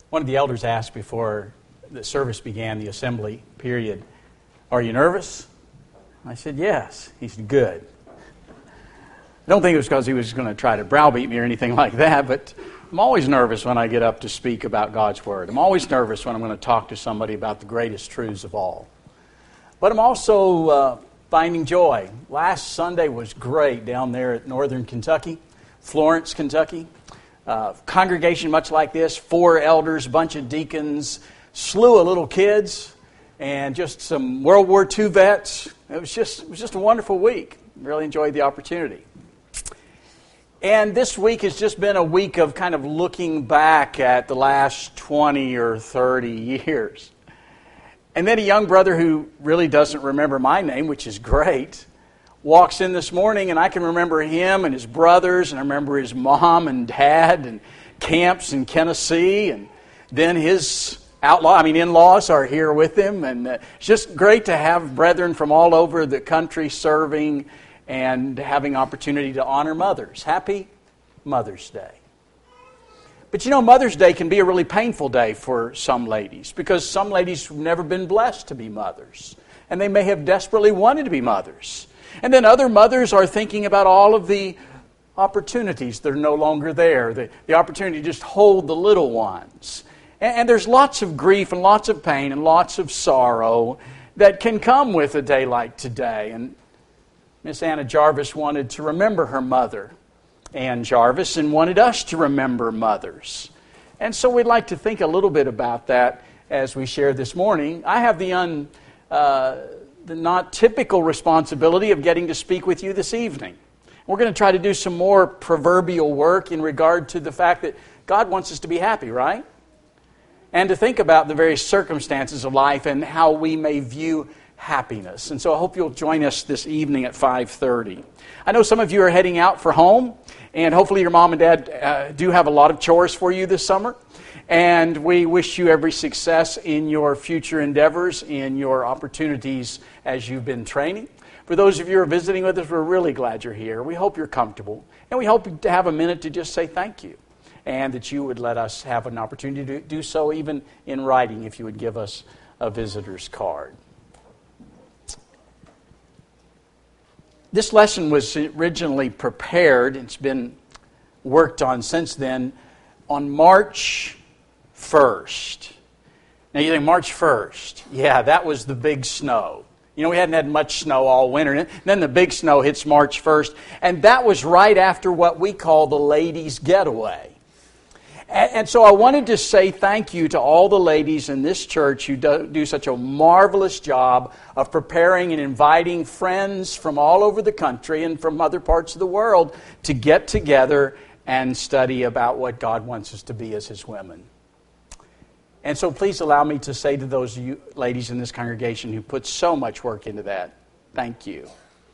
One of the elders asked before the service began, the assembly period, "Are you nervous?" I said, "Yes." He said, "Good." I don't think it was because he was going to try to browbeat me or anything like that, but I'm always nervous when I get up to speak about God's Word. I'm always nervous when I'm going to talk to somebody about the greatest truths of all. But I'm also finding joy. Last Sunday was great down there at Northern Kentucky, Florence, Kentucky. Congregation much like this, 4 elders, a bunch of deacons, slew of little kids, and just some World War II vets. It was just a wonderful week. Really enjoyed the opportunity. And this week has just been a week of kind of looking back at the last 20 or 30 years. And then a young brother who really doesn't remember my name, which is great, walks in this morning, and I can remember him and his brothers, and I remember his mom and dad and camps in Tennessee, and then his in-laws are here with him, and it's just great to have brethren from all over the country serving and having opportunity to honor mothers. Happy Mother's Day. But you know, Mother's Day can be a really painful day for some ladies, because some ladies have never been blessed to be mothers, and they may have desperately wanted to be mothers. And then other mothers are thinking about all of the opportunities that are no longer there, the opportunity to just hold the little ones. And there's lots of grief and lots of pain and lots of sorrow that can come with a day like today. And Miss Anna Jarvis wanted to remember her mother, Ann Jarvis, and wanted us to remember mothers. And so we'd like to think a little bit about that as we share this morning. I have the not typical responsibility of getting to speak with you this evening. We're going to try to do some more proverbial work in regard to the fact that God wants us to be happy, right? And to think about the various circumstances of life and how we may view happiness. And so I hope you'll join us this evening at 5:30. I know some of you are heading out for home, and hopefully your mom and dad do have a lot of chores for you this summer. And we wish you every success in your future endeavors, in your opportunities as you've been training. For those of you who are visiting with us, we're really glad you're here. We hope you're comfortable, and we hope to have a minute to just say thank you, and that you would let us have an opportunity to do so even in writing if you would give us a visitor's card. This lesson was originally prepared, it's been worked on since then, on March 1st. Now you think, March 1st, yeah, that was the big snow. You know, we hadn't had much snow all winter, and then the big snow hits March 1st, and that was right after what we call the ladies' getaway. And so I wanted to say thank you to all the ladies in this church who do such a marvelous job of preparing and inviting friends from all over the country and from other parts of the world to get together and study about what God wants us to be as His women. And so please allow me to say to those of you ladies in this congregation who put so much work into that, thank you.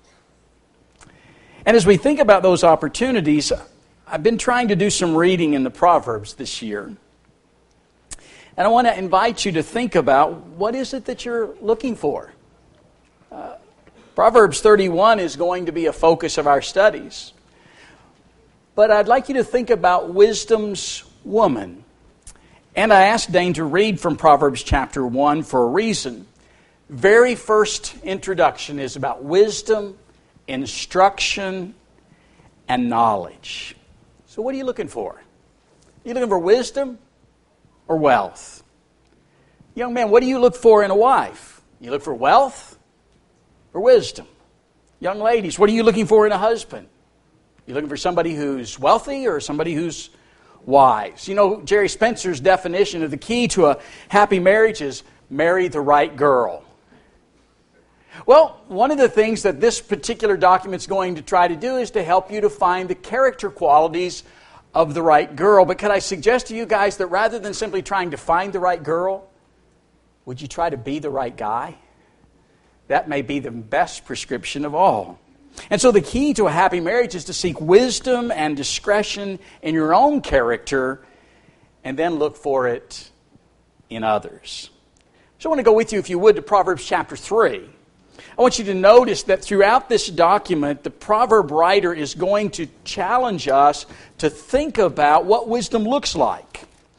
And as we think about those opportunities, I've been trying to do some reading in the Proverbs this year. And I want to invite you to think about what is it that you're looking for. Proverbs 31 is going to be a focus of our studies. But I'd like you to think about wisdom's woman. And I asked Dane to read from Proverbs chapter 1 for a reason. Very first introduction is about wisdom, instruction, and knowledge. So what are you looking for? Are you looking for wisdom or wealth? Young man, what do you look for in a wife? You look for wealth or wisdom? Young ladies, what are you looking for in a husband? You looking for somebody who's wealthy or somebody who's wise? You know, Jerry Spencer's definition of the key to a happy marriage is marry the right girl. Well, one of the things that this particular document's going to try to do is to help you to find the character qualities of the right girl. But could I suggest to you guys that rather than simply trying to find the right girl, would you try to be the right guy? That may be the best prescription of all. And so the key to a happy marriage is to seek wisdom and discretion in your own character and then look for it in others. So I want to go with you, if you would, to Proverbs chapter 3. I want you to notice that throughout this document, the proverb writer is going to challenge us to think about what wisdom looks like.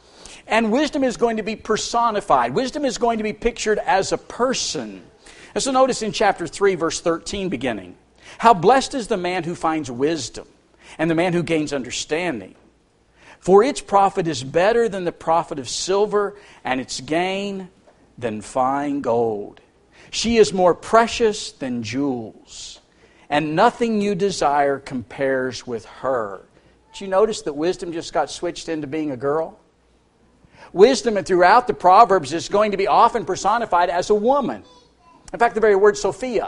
And wisdom is going to be personified. Wisdom is going to be pictured as a person. And so notice in chapter 3, verse 13 beginning, how blessed is the man who finds wisdom, and the man who gains understanding. For its profit is better than the profit of silver, and its gain than fine gold. She is more precious than jewels, and nothing you desire compares with her. Did you notice that wisdom just got switched into being a girl? Wisdom throughout the Proverbs is going to be often personified as a woman. In fact, the very word Sophia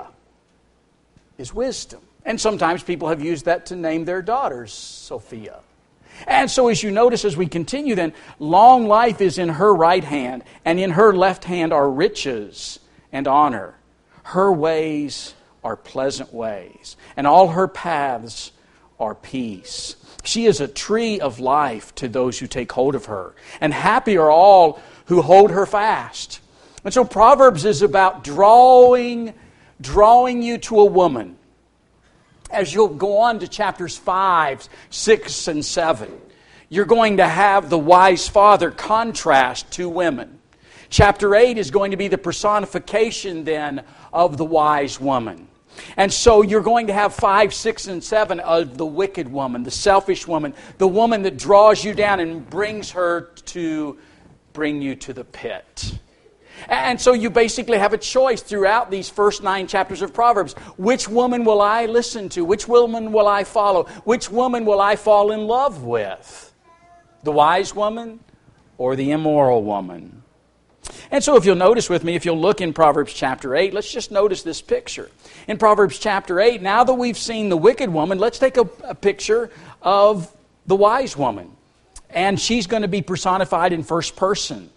is wisdom. And sometimes people have used that to name their daughters Sophia. And so as you notice as we continue then, long life is in her right hand, and in her left hand are riches and honor. Her ways are pleasant ways, and all her paths are peace. She is a tree of life to those who take hold of her, and happy are all who hold her fast. And so Proverbs is about drawing you to a woman. As you'll go on to chapters 5, 6, and 7, you're going to have the wise father contrast two women. Chapter 8 is going to be the personification then of the wise woman. And so you're going to have 5, 6, and 7 of the wicked woman, the selfish woman, the woman that draws you down and brings her to bring you to the pit. And so you basically have a choice throughout these first 9 chapters of Proverbs. Which woman will I listen to? Which woman will I follow? Which woman will I fall in love with? The wise woman or the immoral woman? And so if you'll notice with me, if you'll look in Proverbs chapter 8, let's just notice this picture. In Proverbs chapter 8, now that we've seen the wicked woman, let's take a picture of the wise woman. And she's going to be personified in first person.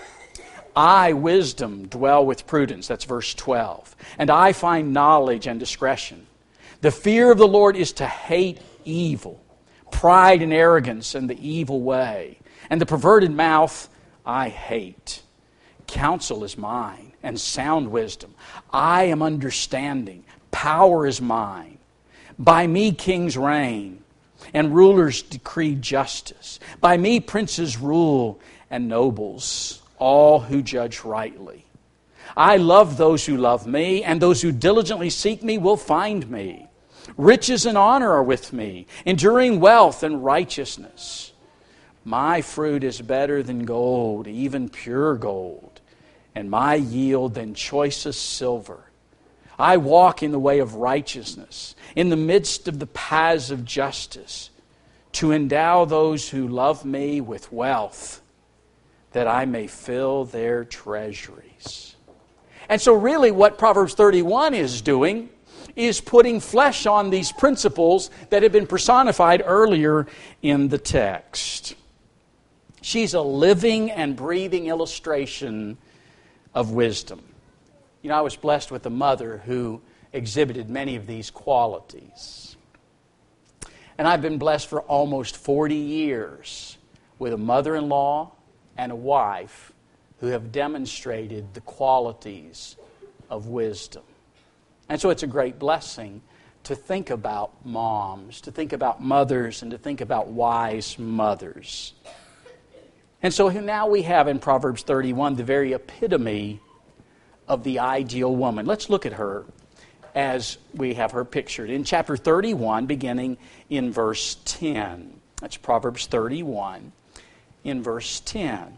I, wisdom, dwell with prudence. That's verse 12. And I find knowledge and discretion. The fear of the Lord is to hate evil, pride and arrogance and the evil way. And the perverted mouth I hate. Counsel is mine, and sound wisdom. I am understanding. Power is mine. By me kings reign, and rulers decree justice. By me princes rule, and nobles, all who judge rightly. I love those who love me, and those who diligently seek me will find me. Riches and honor are with me, enduring wealth and righteousness. My fruit is better than gold, even pure gold, and my yield than choicest silver. I walk in the way of righteousness, in the midst of the paths of justice, to endow those who love me with wealth, that I may fill their treasuries. And so really what Proverbs 31 is doing is putting flesh on these principles that have been personified earlier in the text. She's a living and breathing illustration of wisdom. You know, I was blessed with a mother who exhibited many of these qualities. And I've been blessed for almost 40 years with a mother-in-law and a wife who have demonstrated the qualities of wisdom. And so it's a great blessing to think about moms, to think about mothers, and to think about wise mothers. And so now we have in Proverbs 31 the very epitome of the ideal woman. Let's look at her as we have her pictured. In chapter 31, beginning in verse 10. That's Proverbs 31. In verse 10,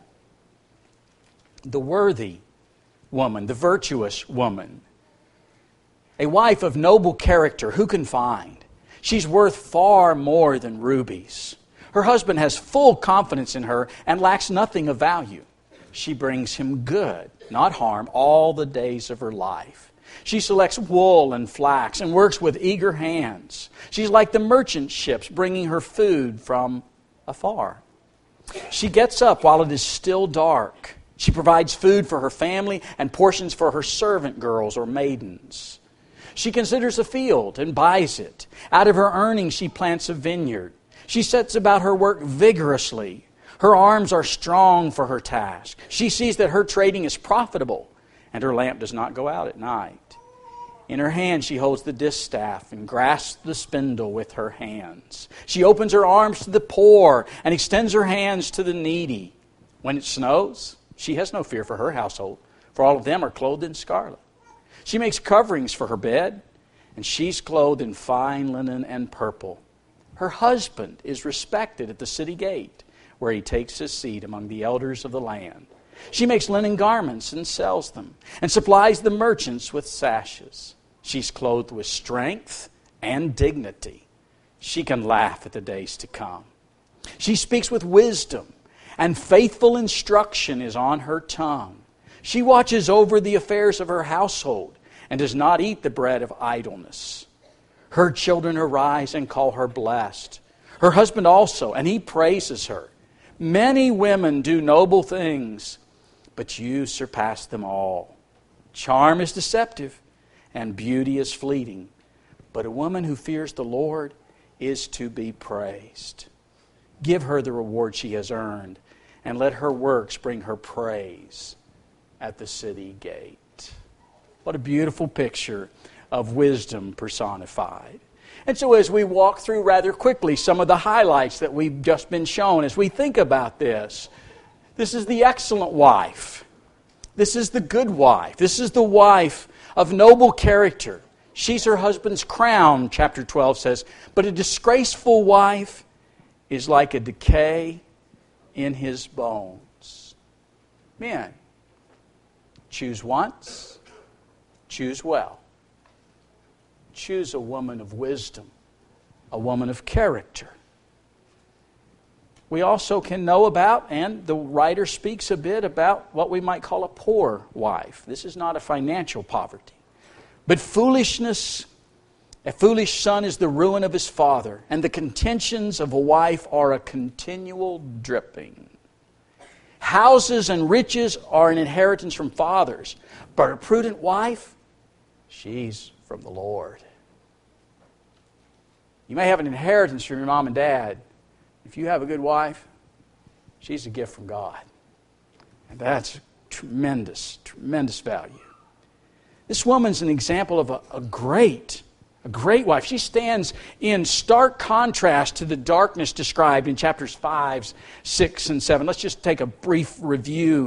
the worthy woman, the virtuous woman, a wife of noble character, who can find? She's worth far more than rubies. Her husband has full confidence in her and lacks nothing of value. She brings him good, not harm, all the days of her life. She selects wool and flax and works with eager hands. She's like the merchant ships bringing her food from afar. She gets up while it is still dark. She provides food for her family and portions for her servant girls or maidens. She considers a field and buys it. Out of her earnings she plants a vineyard. She sets about her work vigorously. Her arms are strong for her task. She sees that her trading is profitable, and her lamp does not go out at night. In her hand she holds the distaff and grasps the spindle with her hands. She opens her arms to the poor and extends her hands to the needy. When it snows, she has no fear for her household, for all of them are clothed in scarlet. She makes coverings for her bed, and she's clothed in fine linen and purple. Her husband is respected at the city gate, where he takes his seat among the elders of the land. She makes linen garments and sells them, and supplies the merchants with sashes. She's clothed with strength and dignity. She can laugh at the days to come. She speaks with wisdom, and faithful instruction is on her tongue. She watches over the affairs of her household, and does not eat the bread of idleness. Her children arise and call her blessed. Her husband also, and he praises her. Many women do noble things, but you surpass them all. Charm is deceptive, and beauty is fleeting, but a woman who fears the Lord is to be praised. Give her the reward she has earned, and let her works bring her praise at the city gate. What a beautiful picture of wisdom personified. And so as we walk through rather quickly some of the highlights that we've just been shown, as we think about this is the excellent wife. This is the good wife. This is the wife of noble character. She's her husband's crown, chapter 12 says. But a disgraceful wife is like a decay in his bones. Men, choose once. Choose well. Choose a woman of wisdom, a woman of character. We also can know about, and the writer speaks a bit about, what we might call a poor wife. This is not a financial poverty. But foolishness, a foolish son is the ruin of his father, and the contentions of a wife are a continual dripping. Houses and riches are an inheritance from fathers, but a prudent wife, she's from the Lord. You may have an inheritance from your mom and dad. If you have a good wife, she's a gift from God. And that's tremendous, tremendous value. This woman's an example of a great wife. She stands in stark contrast to the darkness described in chapters 5, 6, and 7. Let's just take a brief review.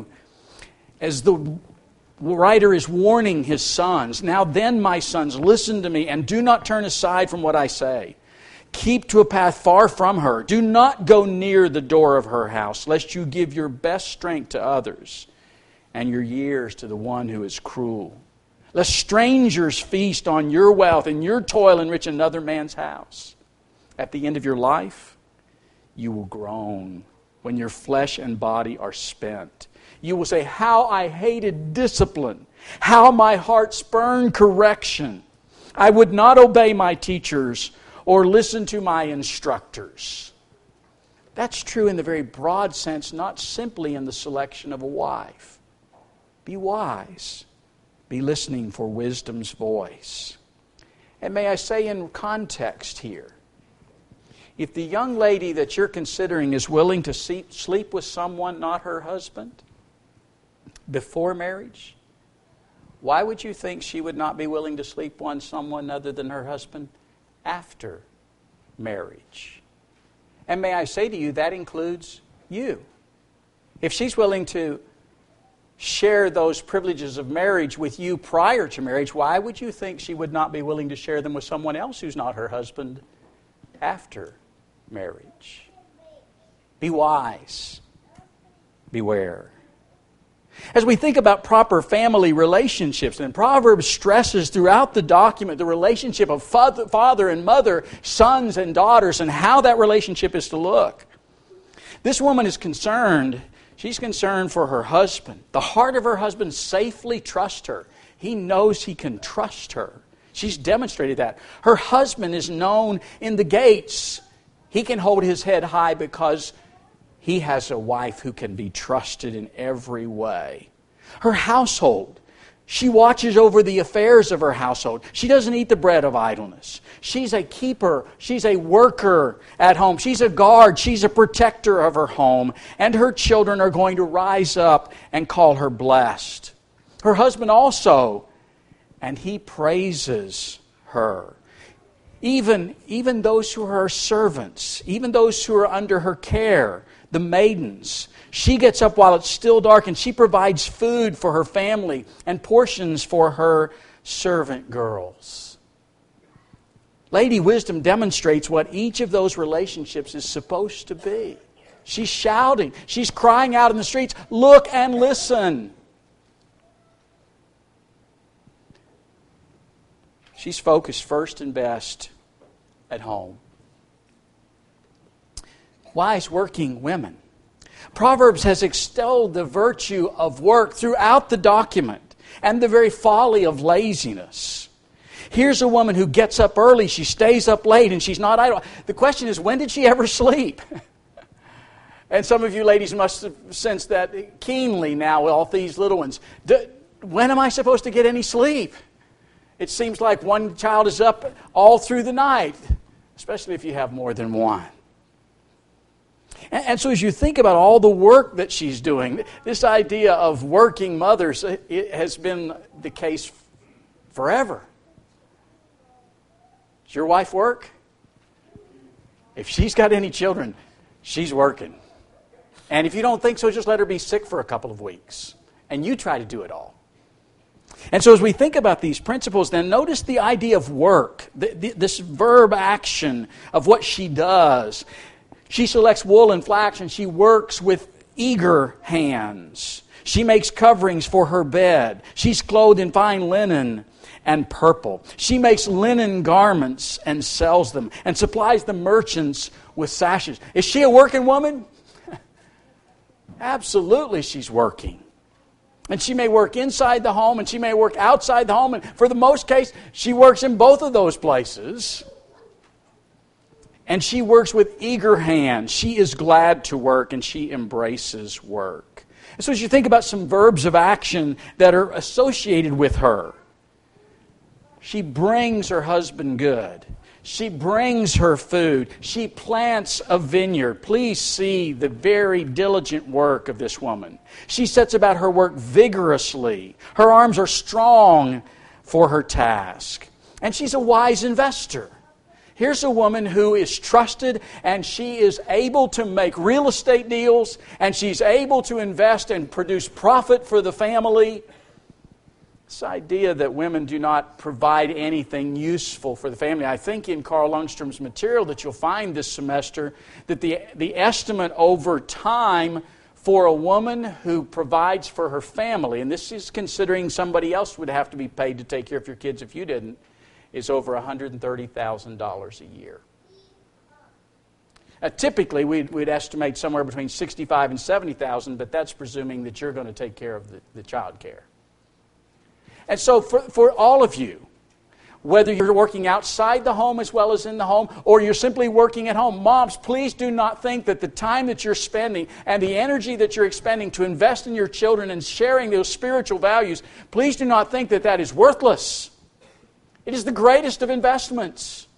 As the writer is warning his sons, "Now then, my sons, listen to me, and do not turn aside from what I say. Keep to a path far from her. Do not go near the door of her house, lest you give your best strength to others, and your years to the one who is cruel. Lest strangers feast on your wealth, and your toil enrich another man's house. At the end of your life, you will groan when your flesh and body are spent. You will say, 'How I hated discipline! How my heart spurned correction! I would not obey my teachers or listen to my instructors.'" That's true in the very broad sense, not simply in the selection of a wife. Be wise. Be listening for wisdom's voice. And may I say in context here, if the young lady that you're considering is willing to sleep with someone not her husband before marriage, why would you think she would not be willing to sleep with someone other than her husband after marriage? And may I say to you, that includes you. If she's willing to share those privileges of marriage with you prior to marriage, why would you think she would not be willing to share them with someone else who's not her husband after marriage? Be wise. Beware. As we think about proper family relationships, and Proverbs stresses throughout the document the relationship of father and mother, sons and daughters, and how that relationship is to look. This woman is concerned. She's concerned for her husband. The heart of her husband safely trusts her. He knows he can trust her. She's demonstrated that. Her husband is known in the gates. He can hold his head high because he has a wife who can be trusted in every way. Her household. She watches over the affairs of her household. She doesn't eat the bread of idleness. She's a keeper. She's a worker at home. She's a guard. She's a protector of her home. And her children are going to rise up and call her blessed. Her husband also, and he praises her. Even those who are her servants, even those who are under her care, the maidens. She gets up while it's still dark and she provides food for her family and portions for her servant girls. Lady Wisdom demonstrates what each of those relationships is supposed to be. She's shouting. She's crying out in the streets, "Look and listen." She's focused first and best at home. Wise working women. Proverbs has extolled the virtue of work throughout the document and the very folly of laziness. Here's a woman who gets up early, she stays up late, and she's not idle. The question is, when did she ever sleep? And some of you ladies must have sensed that keenly now with all these little ones. When am I supposed to get any sleep? It seems like one child is up all through the night, especially if you have more than one. And so as you think about all the work that she's doing, this idea of working mothers, it has been the case forever. Does your wife work? If she's got any children, she's working. And if you don't think so, just let her be sick for a couple of weeks. And you try to do it all. And so as we think about these principles, then notice the idea of work, this verb action of what she does. She selects wool and flax and she works with eager hands. She makes coverings for her bed. She's clothed in fine linen and purple. She makes linen garments and sells them and supplies the merchants with sashes. Is she a working woman? Absolutely she's working. And she may work inside the home and she may work outside the home. And for the most case, she works in both of those places. And she works with eager hands. She is glad to work and she embraces work. And so as you think about some verbs of action that are associated with her, she brings her husband good. She brings her food. She plants a vineyard. Please see the very diligent work of this woman. She sets about her work vigorously. Her arms are strong for her task. And she's a wise investor. Here's a woman who is trusted and she is able to make real estate deals and she's able to invest and produce profit for the family. This idea that women do not provide anything useful for the family. I think in Carl Lundstrom's material that you'll find this semester that the estimate over time for a woman who provides for her family, and this is considering somebody else would have to be paid to take care of your kids if you didn't, is over $130,000 a year. Typically, we'd estimate somewhere between $65,000 and $70,000, but that's presuming that you're going to take care of the child care. And so for all of you, whether you're working outside the home as well as in the home, or you're simply working at home, moms, please do not think that the time that you're spending and the energy that you're expending to invest in your children and sharing those spiritual values, please do not think that that is worthless. It is the greatest of investments.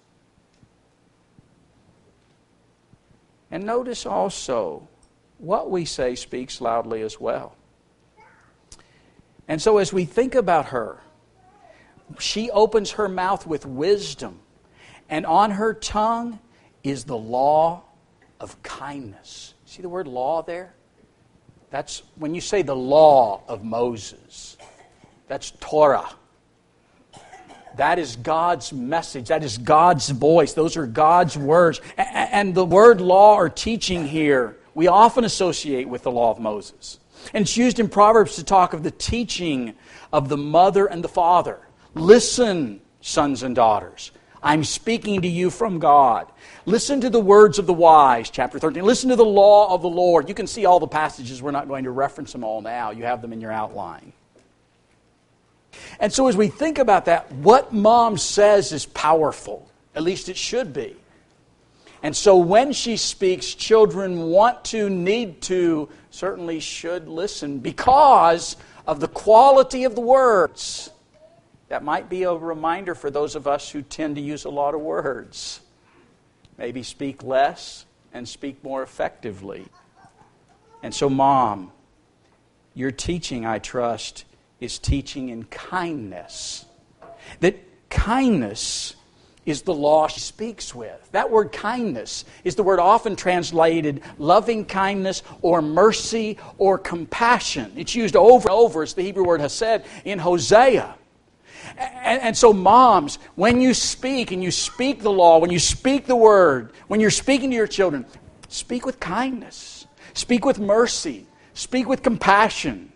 And notice also, what we say speaks loudly as well. And so as we think about her, she opens her mouth with wisdom, and on her tongue is the law of kindness. See the word law there? That's when you say the law of Moses. That's Torah. That is God's message. That is God's voice. Those are God's words. And the word law or teaching here, we often associate with the law of Moses. And it's used in Proverbs to talk of the teaching of the mother and the father. Listen, sons and daughters. I'm speaking to you from God. Listen to the words of the wise, chapter 13. Listen to the law of the Lord. You can see all the passages. We're not going to reference them all now. You have them in your outline. And so as we think about that, what Mom says is powerful. At least it should be. And so when she speaks, children want to, need to, certainly should listen because of the quality of the words. That might be a reminder for those of us who tend to use a lot of words. Maybe speak less and speak more effectively. And so, Mom, your teaching, I trust, is teaching in kindness. That kindness is the law she speaks with. That word kindness is the word often translated loving kindness or mercy or compassion. It's used over and over. It's the Hebrew word hesed in Hosea. And so moms, when you speak and you speak the law, when you speak the word, when you're speaking to your children, speak with kindness. Speak with mercy. Speak with compassion.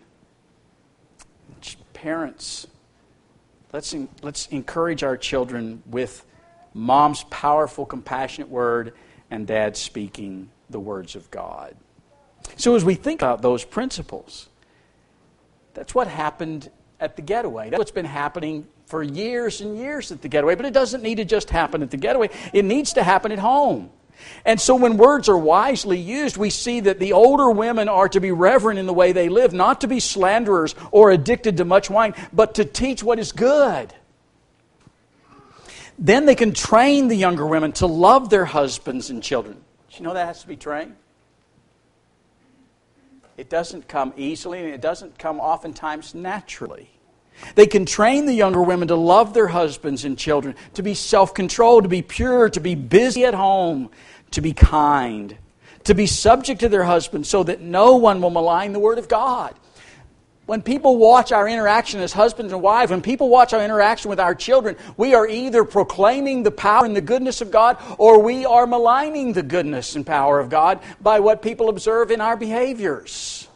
Parents, let's encourage our children with Mom's powerful, compassionate word and Dad speaking the words of God. So as we think about those principles, that's what happened at the Getaway. That's what's been happening for years and years at the Getaway. But it doesn't need to just happen at the Getaway. It needs to happen at home. And so when words are wisely used, we see that the older women are to be reverent in the way they live, not to be slanderers or addicted to much wine, but to teach what is good. Then they can train the younger women to love their husbands and children. Do you know that has to be trained? It doesn't come easily, and it doesn't come oftentimes naturally. They can train the younger women to love their husbands and children, to be self-controlled, to be pure, to be busy at home, to be kind, to be subject to their husbands so that no one will malign the Word of God. When people watch our interaction as husbands and wives, when people watch our interaction with our children, we are either proclaiming the power and the goodness of God, or we are maligning the goodness and power of God by what people observe in our behaviors.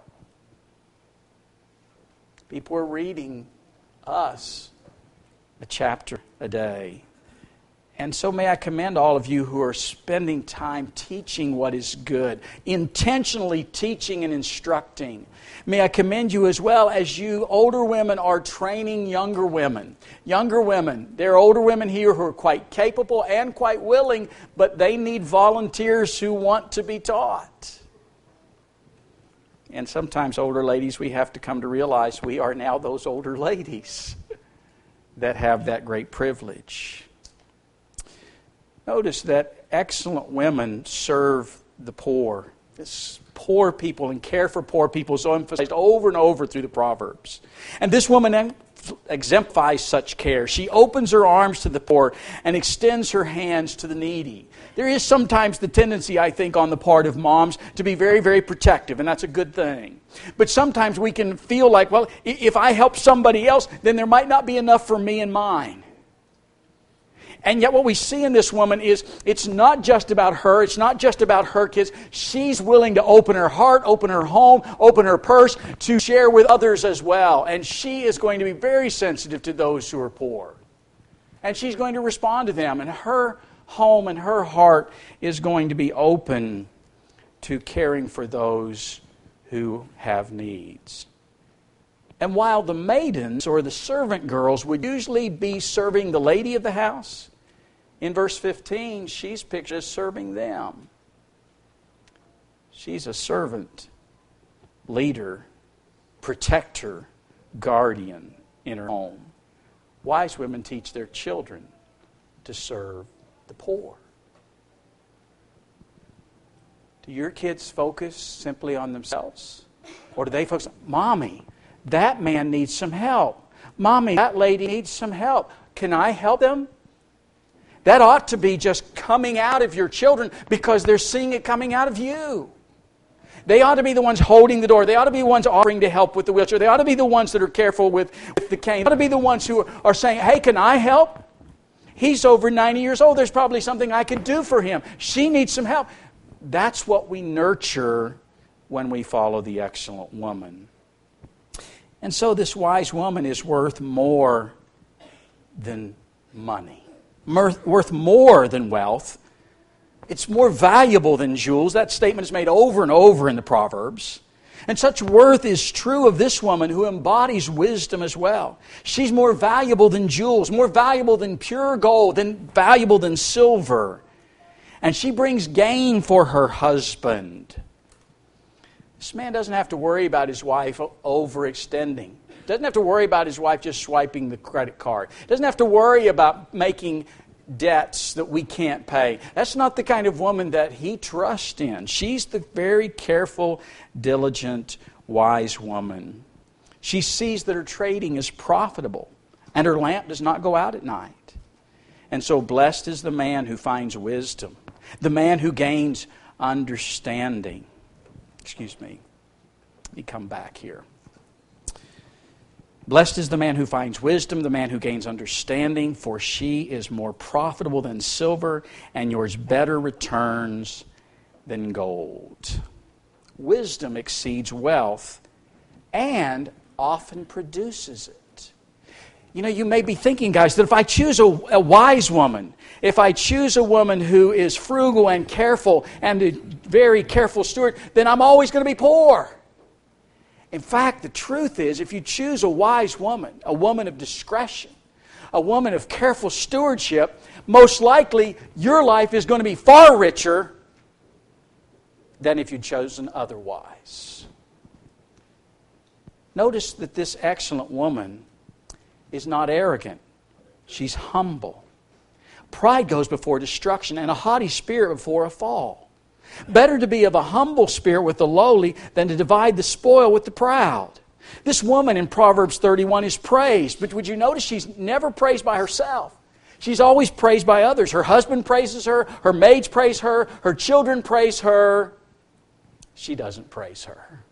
People are reading us a chapter a day. And so may I commend all of you who are spending time teaching what is good, intentionally teaching and instructing. May I commend you as well as you older women are training younger women. Younger women, there are older women here who are quite capable and quite willing, but they need volunteers who want to be taught. And sometimes older ladies, we have to come to realize we are now those older ladies that have that great privilege. Notice that excellent women serve the poor. This poor people and care for poor people is emphasized over and over through the Proverbs. And this woman exemplifies such care. She opens her arms to the poor and extends her hands to the needy. There is sometimes the tendency, I think, on the part of moms to be very, very protective, and that's a good thing. But sometimes we can feel like, well, if I help somebody else, then there might not be enough for me and mine. And yet what we see in this woman is it's not just about her. It's not just about her kids. She's willing to open her heart, open her home, open her purse to share with others as well. And she is going to be very sensitive to those who are poor. And she's going to respond to them. And her home and her heart is going to be open to caring for those who have needs. And while the maidens or the servant girls would usually be serving the lady of the house, in verse 15, she's pictured as serving them. She's a servant, leader, protector, guardian in her home. Wise women teach their children to serve the poor. Do your kids focus simply on themselves? Or do they focus on, Mommy, that man needs some help. Mommy, that lady needs some help. Can I help them? That ought to be just coming out of your children because they're seeing it coming out of you. They ought to be the ones holding the door. They ought to be the ones offering to help with the wheelchair. They ought to be the ones that are careful with the cane. They ought to be the ones who are saying, hey, can I help? He's over 90 years old. There's probably something I could do for him. She needs some help. That's what we nurture when we follow the excellent woman. And so this wise woman is worth more than money. Worth more than wealth. It's more valuable than jewels. That statement is made over and over in the Proverbs. And such worth is true of this woman who embodies wisdom as well. She's more valuable than jewels, more valuable than pure gold, valuable than silver. And she brings gain for her husband. This man doesn't have to worry about his wife overextending. Doesn't have to worry about his wife just swiping the credit card. Doesn't have to worry about making debts that we can't pay. That's not the kind of woman that he trusts in. She's the very careful, diligent, wise woman. She sees that her trading is profitable and her lamp does not go out at night. And so blessed is the man who finds wisdom, the man who gains understanding. Excuse me. Let me come back here. Blessed is the man who finds wisdom, the man who gains understanding, for she is more profitable than silver, and yours better returns than gold. Wisdom exceeds wealth and often produces it. You know, you may be thinking, guys, that if I choose a wise woman, if I choose a woman who is frugal and careful and a very careful steward, then I'm always going to be poor. In fact, the truth is, if you choose a wise woman, a woman of discretion, a woman of careful stewardship, most likely your life is going to be far richer than if you'd chosen otherwise. Notice that this excellent woman is not arrogant. She's humble. Pride goes before destruction, and a haughty spirit before a fall. Better to be of a humble spirit with the lowly than to divide the spoil with the proud. This woman in Proverbs 31 is praised, but would you notice she's never praised by herself? She's always praised by others. Her husband praises her, her maids praise her, her children praise her. She doesn't praise her.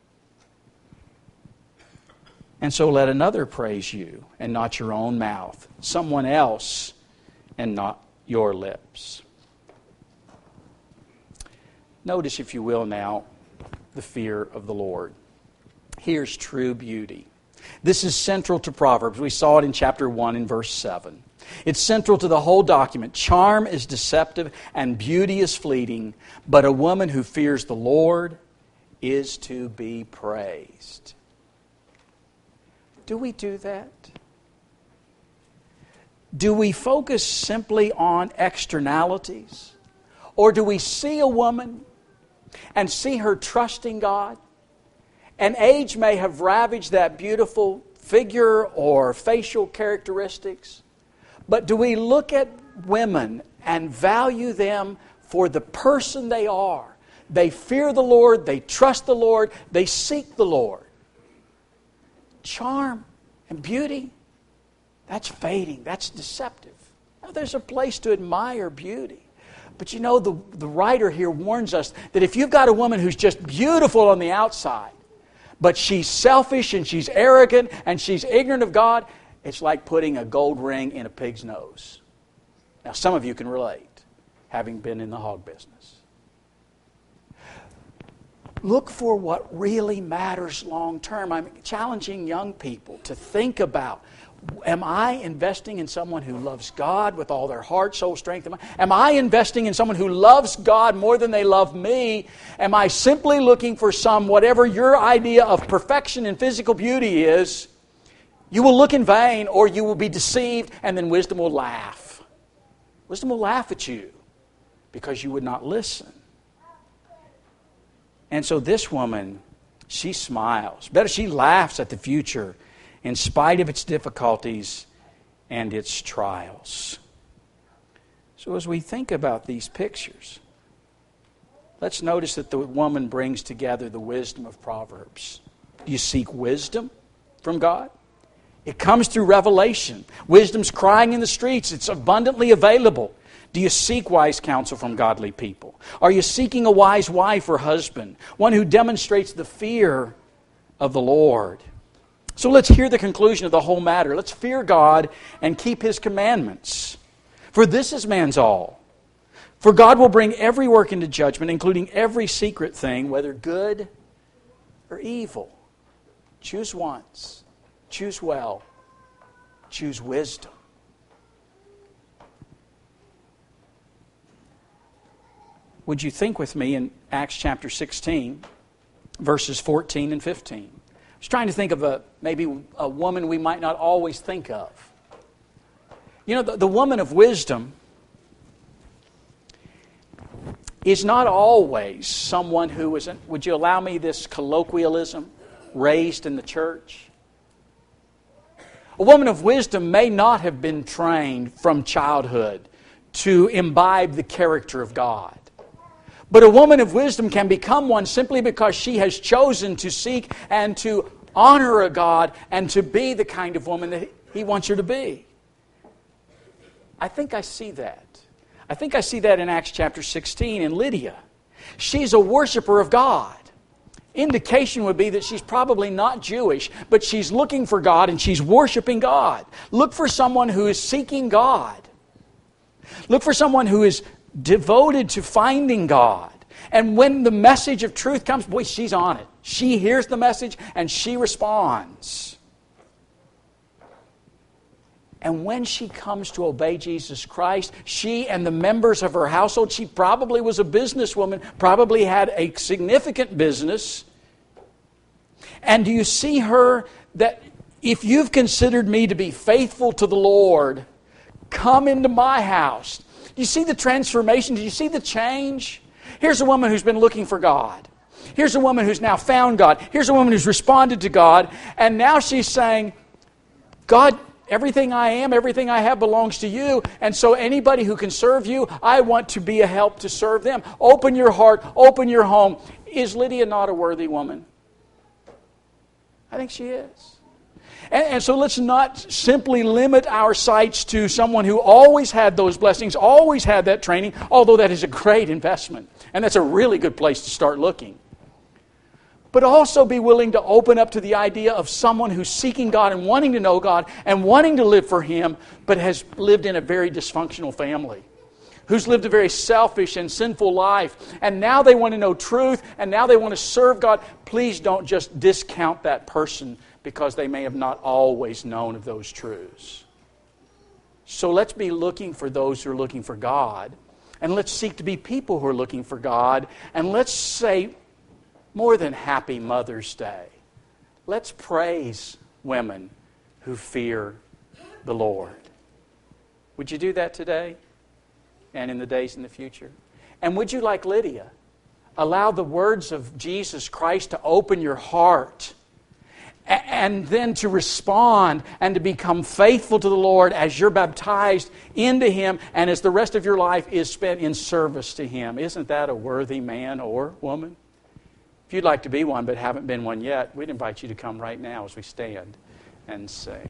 And so let another praise you, and not your own mouth, someone else, and not your lips. Notice, if you will now, the fear of the Lord. Here's true beauty. This is central to Proverbs. We saw it in chapter 1 in verse 7. It's central to the whole document. Charm is deceptive and beauty is fleeting, but a woman who fears the Lord is to be praised. Do we do that? Do we focus simply on externalities? Or do we see a woman and see her trusting God? And age may have ravaged that beautiful figure or facial characteristics. But do we look at women and value them for the person they are? They fear the Lord, they trust the Lord, they seek the Lord. Charm and beauty, that's fading, that's deceptive. Now, there's a place to admire beauty. But you know, the writer here warns us that if you've got a woman who's just beautiful on the outside, but she's selfish and she's arrogant and she's ignorant of God, it's like putting a gold ring in a pig's nose. Now, some of you can relate, having been in the hog business. Look for what really matters long term. I'm challenging young people to think about, am I investing in someone who loves God with all their heart, soul, strength? Am I investing in someone who loves God more than they love me? Am I simply looking for whatever your idea of perfection and physical beauty is? You will look in vain, or you will be deceived, and then wisdom will laugh. Wisdom will laugh at you because you would not listen. And so this woman, she smiles. Better, she laughs at the future in spite of its difficulties and its trials. So as we think about these pictures, let's notice that the woman brings together the wisdom of Proverbs. Do you seek wisdom from God? It comes through revelation. Wisdom's crying in the streets. It's abundantly available. Do you seek wise counsel from godly people? Are you seeking a wise wife or husband? One who demonstrates the fear of the Lord. So let's hear the conclusion of the whole matter. Let's fear God and keep His commandments. For this is man's all. For God will bring every work into judgment, including every secret thing, whether good or evil. Choose once. Choose well. Choose wisdom. Would you think with me in Acts chapter 16, verses 14 and 15? I was trying to think of maybe a woman we might not always think of. You know, the woman of wisdom is not always someone who is, would you allow me this colloquialism, raised in the church? A woman of wisdom may not have been trained from childhood to imbibe the character of God. But a woman of wisdom can become one simply because she has chosen to seek and to honor a God and to be the kind of woman that He wants her to be. I think I see that. I think I see that in Acts chapter 16 in Lydia. She's a worshiper of God. Indication would be that she's probably not Jewish, but she's looking for God and she's worshiping God. Look for someone who is seeking God. Look for someone who is devoted to finding God. And when the message of truth comes, boy, she's on it. She hears the message and she responds. And when she comes to obey Jesus Christ, she and the members of her household, she probably was a businesswoman, probably had a significant business. And do you see her that if you've considered me to be faithful to the Lord, come into my house. Do you see the transformation? Do you see the change? Here's a woman who's been looking for God. Here's a woman who's now found God. Here's a woman who's responded to God. And now she's saying, God, everything I am, everything I have belongs to you. And so anybody who can serve you, I want to be a help to serve them. Open your heart, open your home. Is Lydia not a worthy woman? I think she is. And so let's not simply limit our sights to someone who always had those blessings, always had that training, although that is a great investment. And that's a really good place to start looking. But also be willing to open up to the idea of someone who's seeking God and wanting to know God and wanting to live for Him, but has lived in a very dysfunctional family, who's lived a very selfish and sinful life. And now they want to know truth, and now they want to serve God. Please don't just discount that person because they may have not always known of those truths. So let's be looking for those who are looking for God. And let's seek to be people who are looking for God. And let's say, more than Happy Mother's Day, let's praise women who fear the Lord. Would you do that today and in the days in the future? And would you, like Lydia, allow the words of Jesus Christ to open your heart and then to respond and to become faithful to the Lord as you're baptized into Him and as the rest of your life is spent in service to Him? Isn't that a worthy man or woman? If you'd like to be one but haven't been one yet, we'd invite you to come right now as we stand and sing.